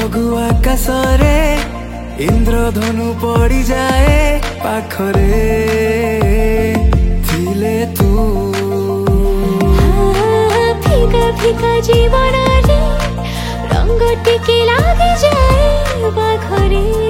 फगु आकाशरे इंद्रधनु पड़ी जाए पाखरे थिले तू। फिका फिका जीवन रे रंग टिके लागे जाए पाखरे।